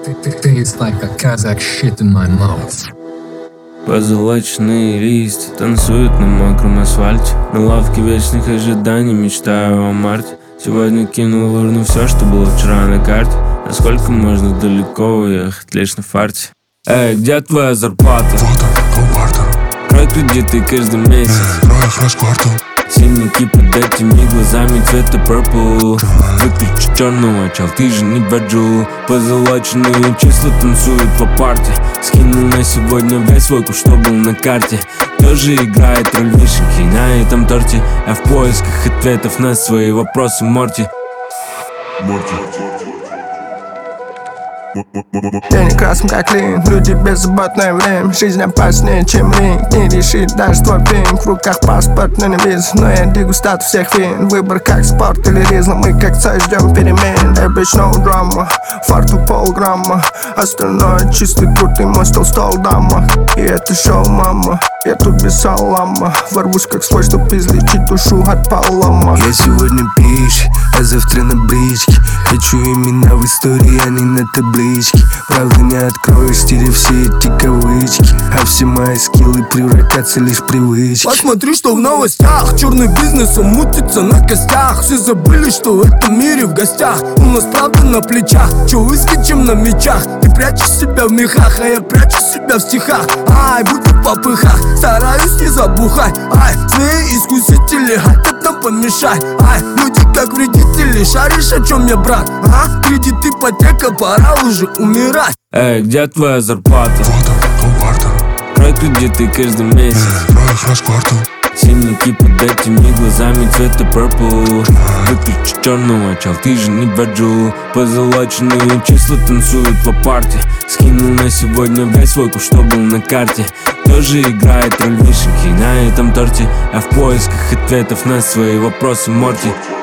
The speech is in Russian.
Tastes like a Kazakh shit in my mouth. Позолоченные листья танцуют на мокром асфальте. На лавке вечных ожиданий мечтаю о марте. Сегодня кинул в урну все, что было вчера на карте. Насколько можно далеко уехать лишь на фарте? Эй, где твоя зарплата? Вот он, полквартал. Крой кредиты каждый месяц. Крою фреш-квартал. Синяки под этими глазами цвета purple. Выключи черного, чел, ты же не Virgil. Позолоченные числа танцуют по парте. Скинул на сегодня весь свой куш, что был на карте. Тоже играет роль вишенки на этом торте. А в поисках ответов на свои вопросы Морти. Денег красным как лин, люди беззаботное время. Жизнь опаснее, чем ринг. Не решит даже твой пинг. В руках паспорт, но не виза. Но я дегустат всех вин. Выбор как спорт или ризла. Мы как цель ждем перемен. Bitch, no drama, фарту полграмма. Остальное чистый крутый мой стол дама. И это шоу, мама. Я тут без салама. Ворвусь как свой, чтоб излечить душу от полома. Я сегодня пишь, а завтра на бричке. Хочу имена в истории, а не на табличке. Правда не откроешь, стерев все эти кавычки. А все мои скиллы превратятся лишь привычки. Посмотри, что в новостях. Черный бизнес, он мутится на костях. Все забыли, что в этом мире в гостях. У нас правда на плечах. Че выскочим на мечах? Ты прячешь себя в мехах, а я прячу себя в стихах. Ай, будто в попыхах, стараюсь не забухать. Ай, злые искусители хотят нам помешать. Ай, люди как вредители, шаришь, о чем я, брат? А? Кредит, ипотека, пора уже умирать. Эй, где твоя зарплата? Вот он, полквартал. Крой кредиты каждый месяц. Крою фреш-квартал. Синяки под этими глазами цвета purple. Выключи черного, чел, ты же не Virgil. Позолоченные числа танцуют по парте. Скинул на сегодня весь свой куш, что был на карте. Тоже играет роль вишенки на этом торте. А в поисках ответов на свои вопросы Морти.